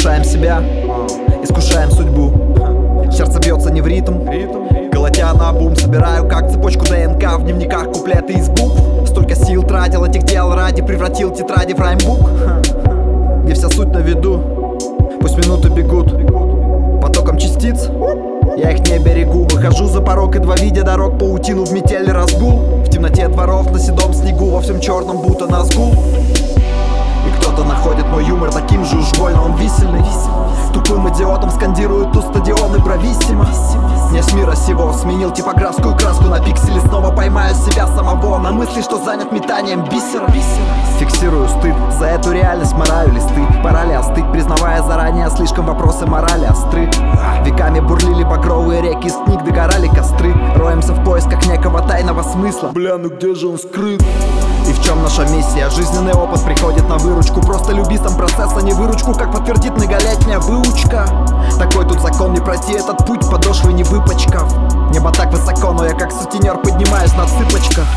Искушаем себя, искушаем судьбу. Сердце бьется не в ритм, колотя наобум. Собираю как цепочку ДНК в дневниках куплеты из букв. Столько сил тратил, этих дел ради превратил тетради в раймбук, где вся суть на виду. Пусть минуты бегут потоком частиц, я их не берегу. Выхожу за порог, едва видя дорог, паутину в метели разгул. В темноте дворов, на седом снегу, во всем черном будто назгул. И кто-то находит мой юмор таким же уж больно он висельный. Тупым идиотом скандируют у стадионы брависсимо. Не с мира сего сменил типографскую краску на пиксели. Снова поймаю себя самого на мысли, что занят метанием бисера. Фиксирую стыд, за эту реальность мораю листы. Пора ли остыть, признавая заранее слишком вопросы морали остры. Веками бурлили багровые реки, из книг догорали костры. Роемся в поисках некого тайного смысла. Бля, ну где же он скрыт? И в чем наша миссия? Жизненный опыт приходит на выручку. Просто люби сам процесс, а не выручку, как подтвердит многолетняя выучка. Такой тут закон, не пройти этот путь, подошвы не выпачкав. Небо так высоко, но я как сутенер поднимаюсь на цыпочках.